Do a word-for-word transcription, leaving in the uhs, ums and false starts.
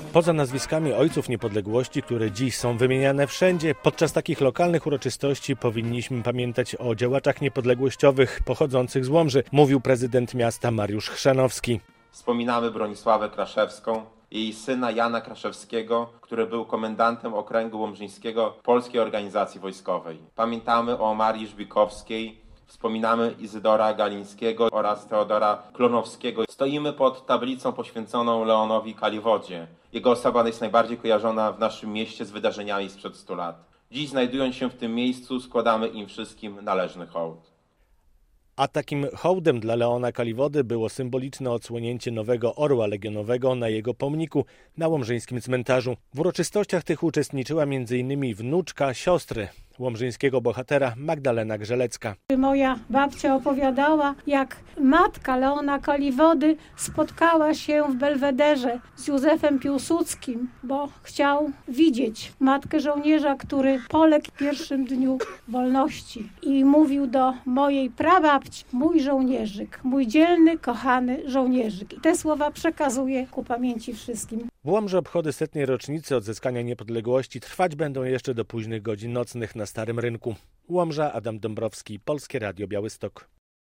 Poza nazwiskami ojców niepodległości, które dziś są wymieniane wszędzie, podczas takich lokalnych uroczystości powinniśmy pamiętać o działaczach niepodległościowych pochodzących z Łomży, mówił prezydent miasta Mariusz Chrzanowski. Wspominamy Bronisławę Kraszewską, jej syna Jana Kraszewskiego, który był komendantem okręgu łomżyńskiego Polskiej Organizacji Wojskowej. Pamiętamy o Marii Żbikowskiej, wspominamy Izydora Galińskiego oraz Teodora Klonowskiego. Stoimy pod tablicą poświęconą Leonowi Kaliwodzie. Jego osoba jest najbardziej kojarzona w naszym mieście z wydarzeniami sprzed stu lat. Dziś, znajdując się w tym miejscu, składamy im wszystkim należny hołd. A takim hołdem dla Leona Kaliwody było symboliczne odsłonięcie nowego orła legionowego na jego pomniku na łomżyńskim cmentarzu. W uroczystościach tych uczestniczyła między innymi wnuczka siostry łomżyńskiego bohatera Magdalena Grzelecka. Moja babcia opowiadała, jak matka Leona Kaliwody spotkała się w Belwederze z Józefem Piłsudskim, bo chciał widzieć matkę żołnierza, który poległ w pierwszym dniu wolności. I mówił do mojej prababci: mój żołnierzyk, mój dzielny, kochany żołnierzyk. I te słowa przekazuję ku pamięci wszystkim. W Łomży obchody setnej rocznicy odzyskania niepodległości trwać będą jeszcze do późnych godzin nocnych na Starym Rynku. Łomża, Adam Dąbrowski, Polskie Radio Białystok.